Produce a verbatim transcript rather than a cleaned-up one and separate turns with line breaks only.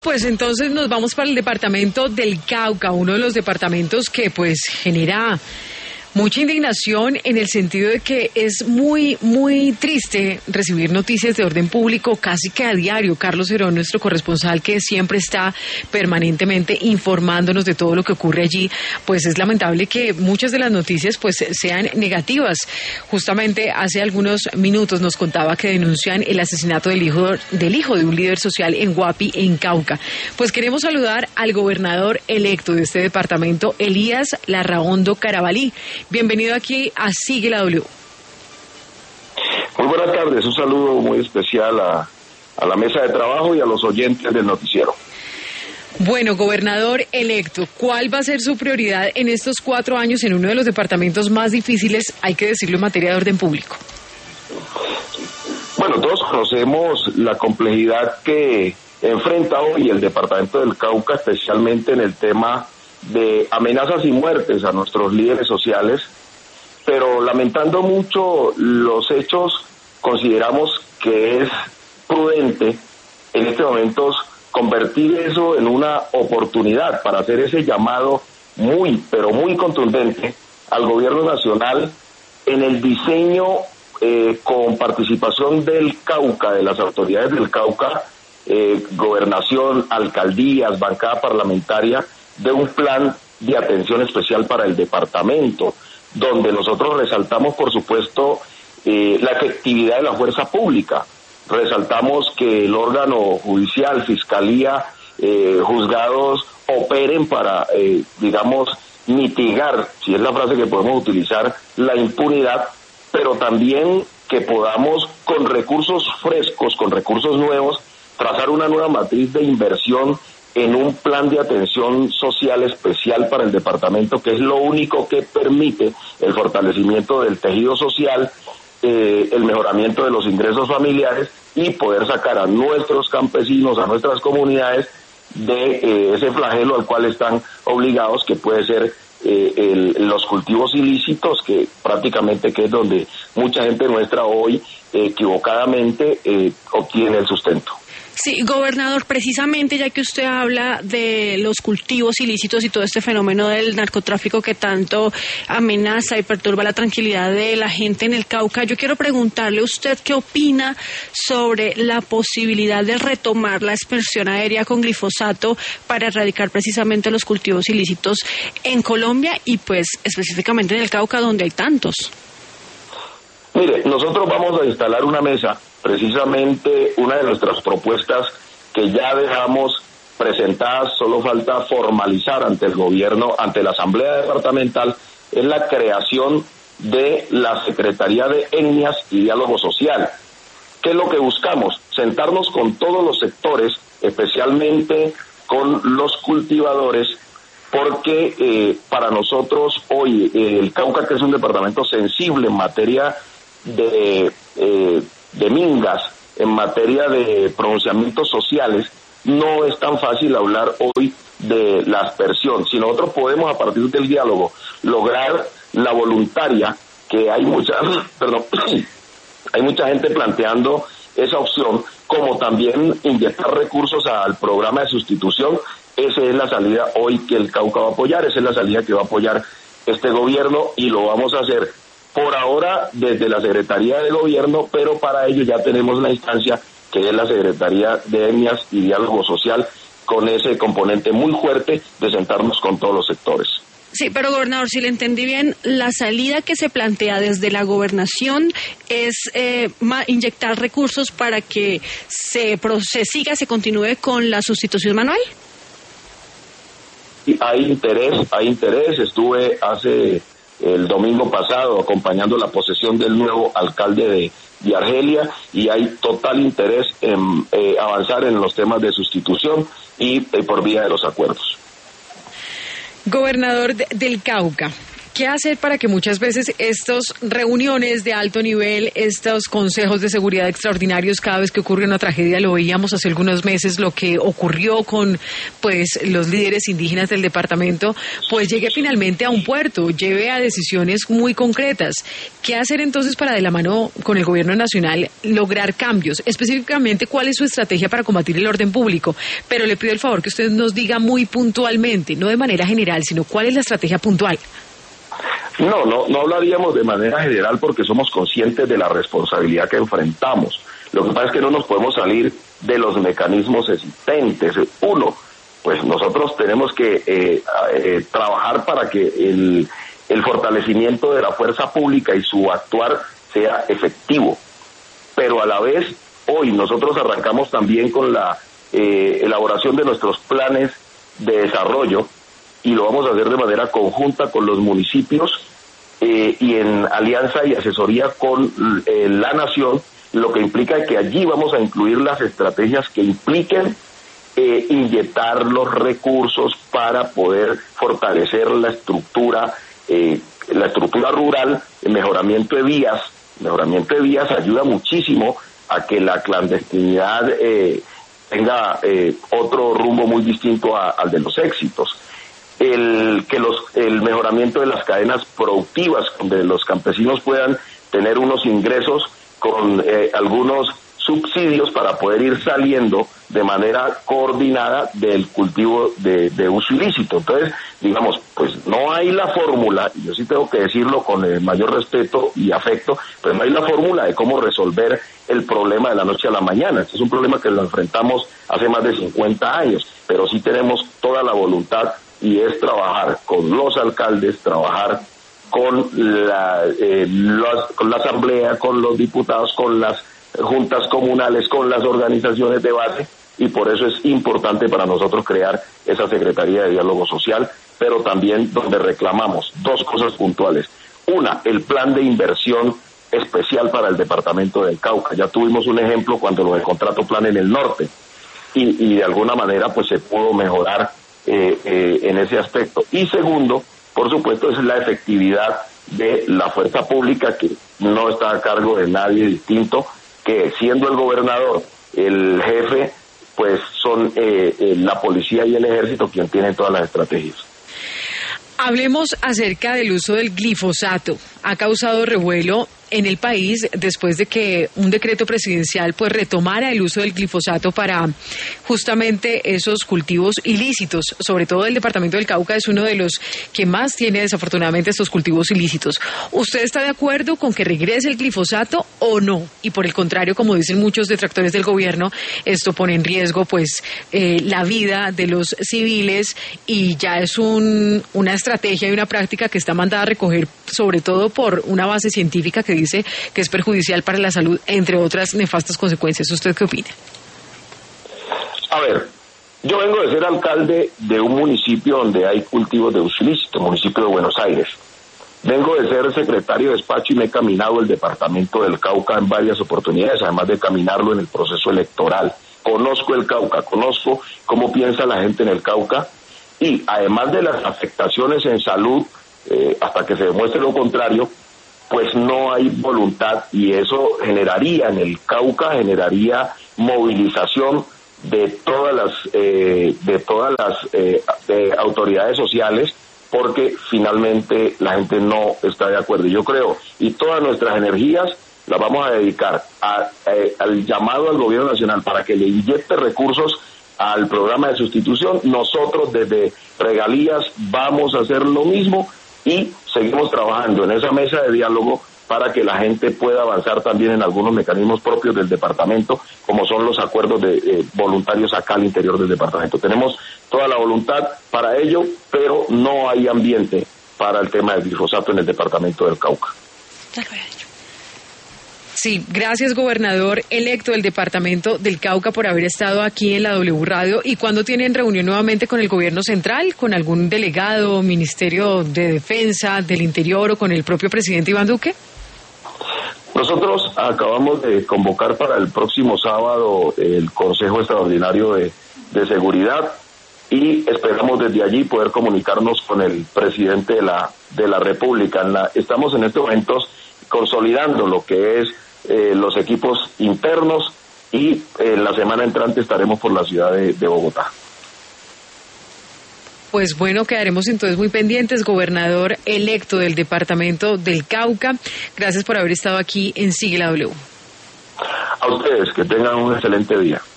Pues entonces nos vamos para el departamento del Cauca, uno de los departamentos que pues genera mucha indignación en el sentido de que es muy, muy triste recibir noticias de orden público casi que a diario. Carlos Herón, nuestro corresponsal que siempre está permanentemente informándonos de todo lo que ocurre allí, pues es lamentable que muchas de las noticias pues sean negativas. Justamente hace algunos minutos nos contaba que denuncian el asesinato del hijo, del hijo de un líder social en Guapi, en Cauca. Pues queremos saludar al gobernador electo de este departamento, Elías Larraondo Carabalí. Bienvenido aquí a Sigue la W.
Muy buenas tardes, un saludo muy especial a, a la mesa de trabajo y a los oyentes del noticiero.
Bueno, gobernador electo, ¿cuál va a ser su prioridad en estos cuatro años en uno de los departamentos más difíciles, hay que decirlo, en materia de orden público?
Bueno, todos conocemos la complejidad que enfrenta hoy el departamento del Cauca, especialmente en el tema de amenazas y muertes a nuestros líderes sociales, pero lamentando mucho los hechos, consideramos que es prudente en este momento convertir eso en una oportunidad para hacer ese llamado muy, pero muy contundente al gobierno nacional en el diseño eh, con participación del Cauca, de las autoridades del Cauca, eh, gobernación, alcaldías, bancada parlamentaria, de un plan de atención especial para el departamento, donde nosotros resaltamos, por supuesto, eh, la efectividad de la fuerza pública. Resaltamos que el órgano judicial, fiscalía, eh, juzgados operen para, eh, digamos, mitigar, si es la frase que podemos utilizar, la impunidad, pero también que podamos, con recursos frescos, con recursos nuevos, trazar una nueva matriz de inversión en un plan de atención social especial para el departamento, que es lo único que permite el fortalecimiento del tejido social, eh, el mejoramiento de los ingresos familiares y poder sacar a nuestros campesinos, a nuestras comunidades de eh, ese flagelo al cual están obligados, que puede ser eh, el, los cultivos ilícitos, que prácticamente que es donde mucha gente nuestra hoy eh, equivocadamente eh, obtiene el sustento.
Sí, gobernador, precisamente ya que usted habla de los cultivos ilícitos y todo este fenómeno del narcotráfico que tanto amenaza y perturba la tranquilidad de la gente en el Cauca, yo quiero preguntarle a usted qué opina sobre la posibilidad de retomar la aspersión aérea con glifosato para erradicar precisamente los cultivos ilícitos en Colombia y pues específicamente en el Cauca donde hay tantos.
Mire, nosotros vamos a instalar una mesa. Precisamente una de nuestras propuestas que ya dejamos presentadas, solo falta formalizar ante el gobierno, ante la Asamblea Departamental, es la creación de la Secretaría de Etnias y Diálogo Social. ¿Qué es lo que buscamos? Sentarnos con todos los sectores, especialmente con los cultivadores, porque eh, para nosotros hoy eh, el Cauca, que es un departamento sensible en materia de... Eh, de mingas, en materia de pronunciamientos sociales, no es tan fácil hablar hoy de la aspersión. Si nosotros podemos, a partir del diálogo, lograr la voluntaria, que hay mucha, perdón, hay mucha gente planteando esa opción, como también inyectar recursos al programa de sustitución, esa es la salida hoy que el Cauca va a apoyar, esa es la salida que va a apoyar este gobierno y lo vamos a hacer por ahora desde la Secretaría de Gobierno, pero para ello ya tenemos una instancia que es la Secretaría de Etnias y Diálogo Social, con ese componente muy fuerte de sentarnos con todos los sectores.
Sí, pero gobernador, si le entendí bien, la salida que se plantea desde la gobernación es eh, inyectar recursos para que se, se siga, se continúe con la sustitución manual.
Y hay interés, hay interés, estuve hace... el domingo pasado acompañando la posesión del nuevo alcalde de, de Argelia y hay total interés en eh, avanzar en los temas de sustitución y eh, por vía de los acuerdos.
Gobernador de, del Cauca, ¿Qué hacer para que muchas veces estas reuniones de alto nivel, estos consejos de seguridad extraordinarios, cada vez que ocurre una tragedia, lo veíamos hace algunos meses, lo que ocurrió con pues los líderes indígenas del departamento, pues llegue finalmente a un puerto, lleve a decisiones muy concretas? ¿Qué hacer entonces para, de la mano con el gobierno nacional, lograr cambios? Específicamente, ¿cuál es su estrategia para combatir el orden público? Pero le pido el favor que usted nos diga muy puntualmente, no de manera general, sino cuál es la estrategia puntual.
No, no, no hablaríamos de manera general porque somos conscientes de la responsabilidad que enfrentamos. Lo que pasa es que no nos podemos salir de los mecanismos existentes. Uno, pues nosotros tenemos que eh, eh, trabajar para que el, el fortalecimiento de la fuerza pública y su actuar sea efectivo. Pero a la vez, hoy nosotros arrancamos también con la eh, elaboración de nuestros planes de desarrollo, y lo vamos a hacer de manera conjunta con los municipios eh, y en alianza y asesoría con eh, la nación, lo que implica que allí vamos a incluir las estrategias que impliquen eh, inyectar los recursos para poder fortalecer la estructura, eh, la estructura rural, el mejoramiento de vías. El mejoramiento de vías ayuda muchísimo a que la clandestinidad eh, tenga eh, otro rumbo muy distinto a, al de los éxitos. El que los el mejoramiento de las cadenas productivas, donde los campesinos puedan tener unos ingresos con eh, algunos subsidios para poder ir saliendo de manera coordinada del cultivo de, de uso ilícito. Entonces, digamos, pues no hay la fórmula, y yo sí tengo que decirlo con el mayor respeto y afecto, pero no hay la fórmula de cómo resolver el problema de la noche a la mañana. Este es un problema que lo enfrentamos hace más de cincuenta años, pero sí tenemos toda la voluntad, y es trabajar con los alcaldes, trabajar con la, eh, los, con la asamblea, con los diputados, con las juntas comunales, con las organizaciones de base, y por eso es importante para nosotros crear esa Secretaría de Diálogo Social, pero también donde reclamamos dos cosas puntuales. Una, el plan de inversión especial para el departamento del Cauca. Ya tuvimos un ejemplo cuando lo del contrato plan en el norte, y, y de alguna manera pues se pudo mejorar Eh, eh, en ese aspecto. Y segundo, por supuesto, es la efectividad de la fuerza pública, que no está a cargo de nadie distinto, que siendo el gobernador el jefe, pues son eh, eh, la policía y el ejército quien tienen todas las estrategias.
Hablemos acerca del uso del glifosato. Ha causado revuelo en el país después de que un decreto presidencial pues retomara el uso del glifosato para justamente esos cultivos ilícitos. Sobre todo el departamento del Cauca es uno de los que más tiene desafortunadamente estos cultivos ilícitos. ¿Usted está de acuerdo con que regrese el glifosato o no? Y por el contrario, como dicen muchos detractores del gobierno, esto pone en riesgo pues eh, la vida de los civiles, y ya es un, una estrategia y una práctica que está mandada a recoger, sobre todo por una base científica que dice que es perjudicial para la salud, entre otras nefastas consecuencias. ¿Usted qué opina?
A ver, yo vengo de ser alcalde de un municipio donde hay cultivos de uso ilícito, municipio de Buenos Aires. Vengo de ser secretario de despacho y me he caminado el departamento del Cauca en varias oportunidades, además de caminarlo en el proceso electoral. Conozco el Cauca, conozco cómo piensa la gente en el Cauca, y además de las afectaciones en salud, eh, hasta que se demuestre lo contrario, pues no hay voluntad, y eso generaría en el Cauca, generaría movilización de todas las eh, de todas las eh, de autoridades sociales, porque finalmente la gente no está de acuerdo. Yo creo, y todas nuestras energías las vamos a dedicar a, eh, al llamado al gobierno nacional para que le inyecte recursos al programa de sustitución. Nosotros desde Regalías vamos a hacer lo mismo, y seguimos trabajando en esa mesa de diálogo para que la gente pueda avanzar también en algunos mecanismos propios del departamento, como son los acuerdos de eh, voluntarios acá al interior del departamento. Tenemos toda la voluntad para ello, pero no hay ambiente para el tema del glifosato en el departamento del Cauca.
Sí, gracias, gobernador electo del departamento del Cauca, por haber estado aquí en la W Radio. ¿Y cuándo tienen reunión nuevamente con el gobierno central, con algún delegado, Ministerio de Defensa, del Interior, o con el propio presidente Iván Duque?
Nosotros acabamos de convocar para el próximo sábado el Consejo Extraordinario de, de Seguridad. y esperamos desde allí poder comunicarnos con el presidente de la de la República. En la, estamos en estos momentos consolidando lo que es eh, los equipos internos y eh, la semana entrante estaremos por la ciudad de, de Bogotá.
Pues bueno, quedaremos entonces muy pendientes, gobernador electo del departamento del Cauca. Gracias por haber estado aquí en Sigue la W.
A ustedes, que tengan un excelente día.